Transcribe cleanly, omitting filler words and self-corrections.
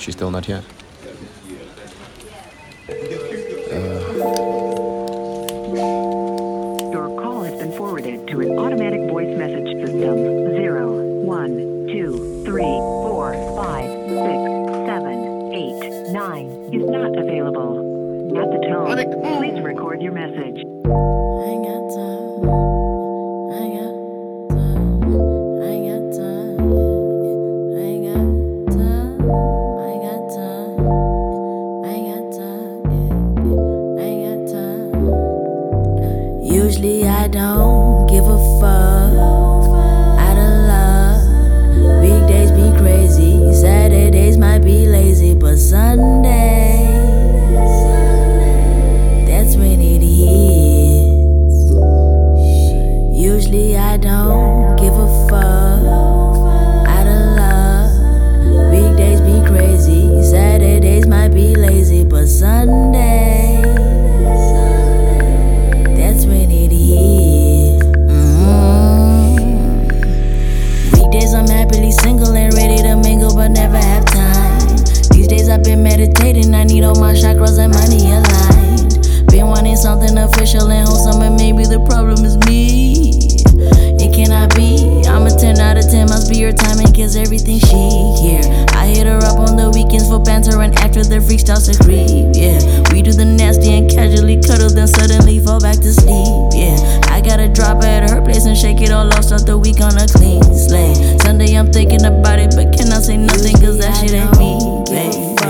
She's still not here. Your call has been forwarded to an automatic voice message system. 0, 1, 2, 3, 4, 5, 6, 7, 8, 9 is not available. At the tone, please record your message. I ain't got time. I ain't got time. I ain't got time. I ain't got time. I ain't got time. I ain't got time. I ain't got time. Usually I don't give a fuck. Out of love. Weekdays be crazy. Saturdays might be lazy, but Sundays, that's when it hits. Usually I don't give a fuck. Out of love. Weekdays be crazy. Saturdays might be lazy, but Sundays, that's when it hits. Weekdays I'm happily single and ready to mingle, but never have time. These days I've been meditating. I need all my chakras and money aligned. Been wanting something official and wholesome, but maybe the problem is me. It cannot be. I'm a 10 out of 10. Must be your timing, cause everything she here. I hit her up on the weekends for banter, and after the freak starts to creep. Yeah, we do the nasty and casually cuddle, then suddenly fall back to sleep. Yeah, I gotta drop her at her place and shake it all off. Start the week on a clean slate. Sunday I'm thinking about it, but cannot say nothing, cause that shit ain't me, babe.